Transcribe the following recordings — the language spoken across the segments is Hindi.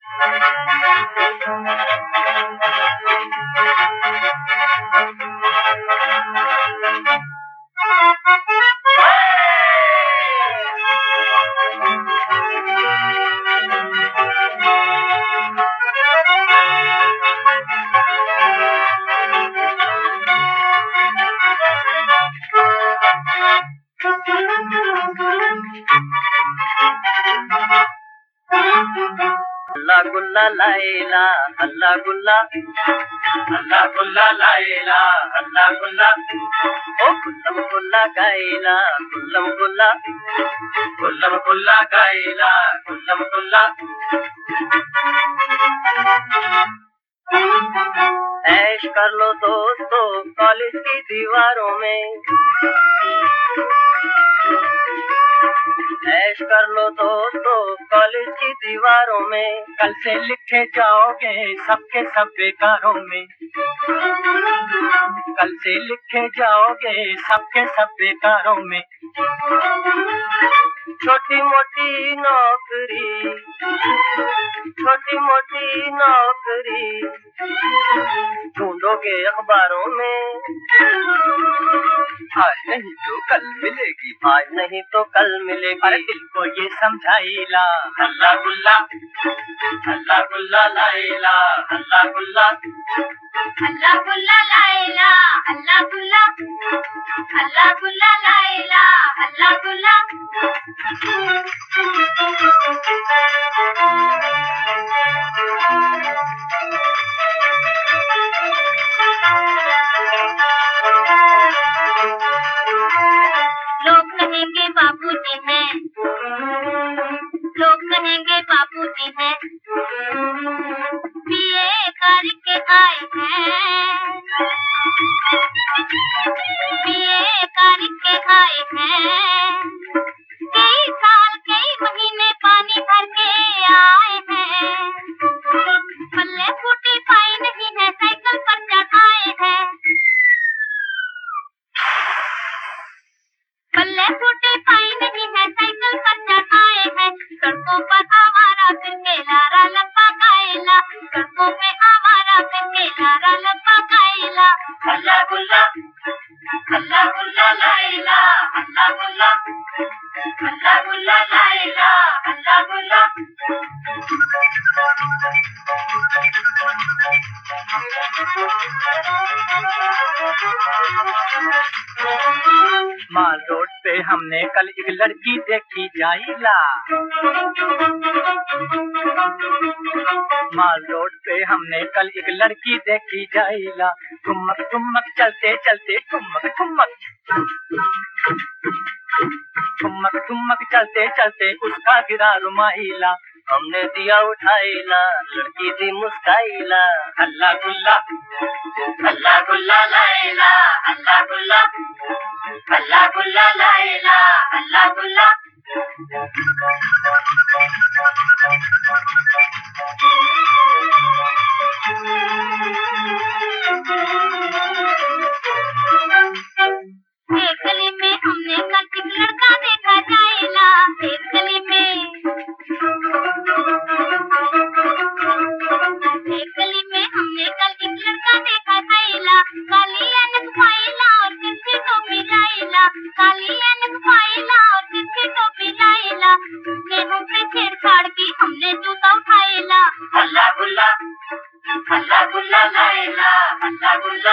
अल्लाह गुल्ला लाइला अल्लाह गुल्ला लाइला अल्लाह गुल्ला ओ गुल्लम गुल्ला गाइला गुल्लम गुल्ला गाइला गुल्लम गुल्ला। ऐश कर लो दोस्तों कॉलेज की दीवारों में, ऐश कर लो दोस्तों कॉलेज की दीवारों में। कल से लिखे जाओगे सबके सब बेकारों में, कल से लिखे जाओगे सबके सब बेकारों में। छोटी मोटी नौकरी, छोटी मोटी नौकरी ढूंढोगे अखबारों में। आज नहीं तो कल मिलेगी, आज नहीं तो कल मिलेगी। अरे दिल को ये समझाइला अल्लाह गुल्ला लाइला अल्लाह गुल्ला लाइला अल्लाह गुल्ला लाइला अल्लाह गुल्ला। लोग कहेंगे बाबूजी हैं, लोग कहेंगे बाबूजी हैं, बीए करके आए हैं, बीए करके आए हैं। कई साल कई महीने पानी भर के आए हैं, पल्ले फूटी पाई नहीं है, साइकिल पर चढ़ आए हैं, पल्ले फूटी पाई नहीं है, साइकिल पर चढ़ आए हैं। सड़कों पर आवारा फिर के लारा लपा गाइला, सड़कों पे आवारा फिर के लारा लपा गाइला। अल्लाह गुल्ला लाइला अल्लाह गुल्ला लाइला अल्लाह गुल्ला। माल रोड पे हमने कल एक लड़की देखी जाइला, माल रोड पे हमने कल एक लड़की देखी जाइला। ठुमक ठुमक चलते चलते ठुमक ठुमक, ठुमक ठुमक चलते चलते उसका गिरा रुमाइला। हमने दिया उठाइला लड़की दी मुस्काइला। अल्लाह गुल्ला लाइला अल्लाह गुल्ला लाइला अल्लाह गुल्ला। एक गली में हमने कल एक लड़का देखा जाइला, एक गली में, एक गली में हमने कल एक लड़का देखा जाइला। काली ऐनक पाइला और तिरछी टोपी लाइला, काली ऐनक पाइला और तिरछी टोपी लाइला। उसने हम पे छेड़छाड़ की हमने जूता उठाइला। अल्लाह गुल्ला लाइला अल्लाह गुल्ला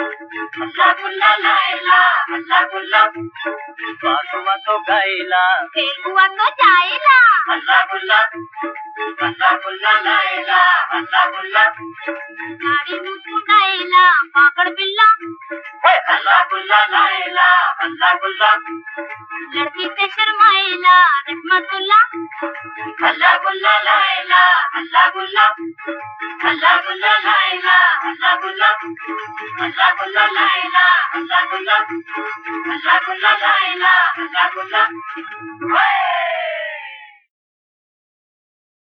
लाइला अल्लाह गुल्ला। बात हुआ तो गाइला, फेल हुआ तो जाइला। अल्लाह गुल्ला लाइला अल्लाह गुल्ला। गाड़ी मुझ उठाइला पाकड़ बिल्ला, अल्लाह गुल्ला लाइला अल्लाह गुल्ला। लड़की से शर्माइला रहमतुल्ला। अल्लाह गुल्ला लाइला अल्लाह गुल्ला लाइला अल्लाह गुल्ला लाइला अल्लाह गुल्ला लाइला अल्लाह गुल्ला।